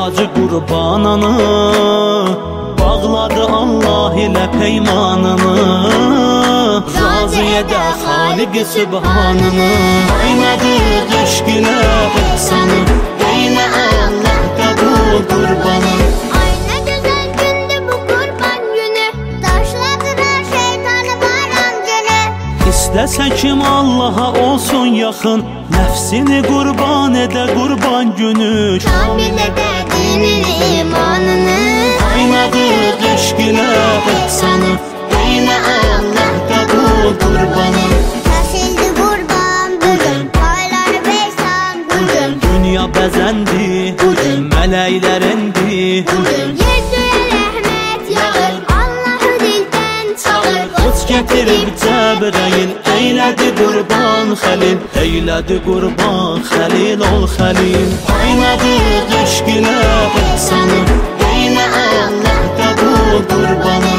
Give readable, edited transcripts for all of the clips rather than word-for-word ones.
Hacı qurbanını bağladı Allah ilə peymanını. Razı edə Xaliq-i Sübhanını. Aynadık eşq ilə ihsanı, eyle Allah qəbul qurbanı. Ay nə gözəl gündür bu qurban günü, daşladılar şeytanı bayram günü. İstəsə kim Allaha olsun yaxın, nəfsini qurban edə qurban günü. Kamil edə dinini, imanını. Aynadık eşq ilə ihsanı, eyle Allah qəbul qurbanı. Kəsildi qurban bugün, paylar beysan bugün. Dünya bəzəndi, mələklər endi. Yer göyə rəhmət yağır, Allahı dildən çağır. Qıç gətirib Cəbrəyil, eylədi qurban Xəlil. Eylədi qurban Xəlil ol Xəlil. Aynadık eşq ilə ihsanı, eyle Allah qəbul qurbanı.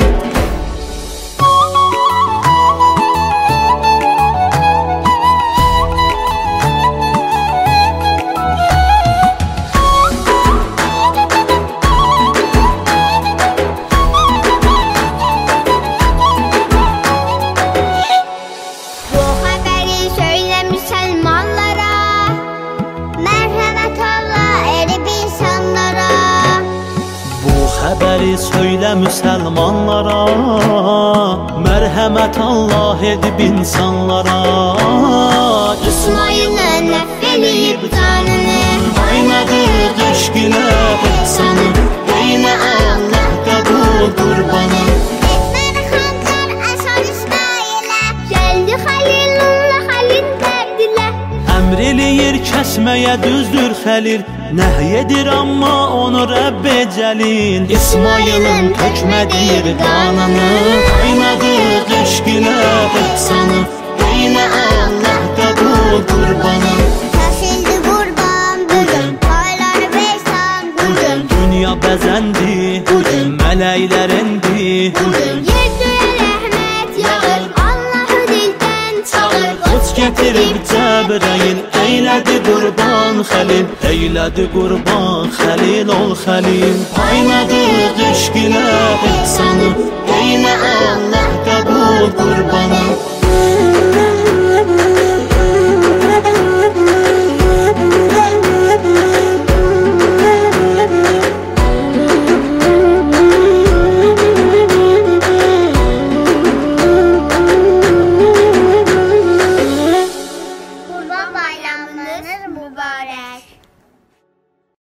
Bu xəbəri söylə müsəlmanlara, mərhəmət Allah edib insanlara. Bu xəbəri söylə müsəlmanlara, mərhəmət Allah edib insanlara. İsmail'ə nəf eləyib canını. Aynadık eşq ilə ihsanı, eyle Allah qəbul qurbanı. Etməni xancar əsar İsmailə, gəldi Xəlilullah Xəlil dərdilə. Əmr eləyir kəsməyə düzdür Xəlil, nəhy edir amma onu Rəbb-i Cəlil. İsmailin tökmədir qanını, aynadık eşq ilə ihsanı, eyle Allah qəbul qurbanı. Kəsildi qurban bugün, paylar beysan bugün. Dünya bəzəndi, mələklər endi. Yer göyə rəhmət yağır, Allahı dildən çağır. Qıç gətirib Cəbrəyil, eylədi qurban Xəlil. Eylədi qurban Xəlil ol Xəlil. Aynadık eşq ilə ihsanı,